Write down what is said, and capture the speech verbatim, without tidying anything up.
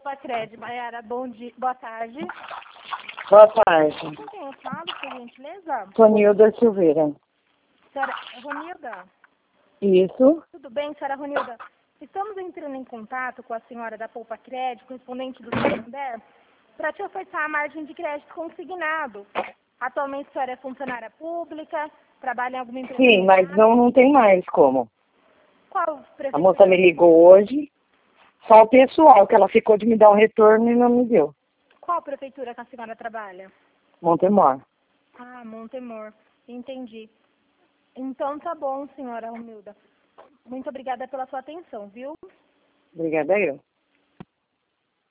Poupa-Cred, Maiara, bom dia, boa tarde. Boa tarde. Com quem eu falo, por gentileza? Tonilda Silveira. Senhora Ronilda? Isso. Tudo bem, senhora Ronilda? Estamos entrando em contato com a senhora da Poupa-Cred, correspondente do Santander, para te ofertar a margem de crédito consignado. Atualmente a senhora é funcionária pública, trabalha em alguma empresa? Sim, mas não, não tem mais como. Qual prefeitura? A moça me ligou hoje, só o pessoal, que ela ficou de me dar um retorno e não me deu. Qual prefeitura que a senhora trabalha? Montemor. Ah, Montemor. Entendi. Então tá bom, senhora Romilda. Muito obrigada pela sua atenção, viu? Obrigada eu.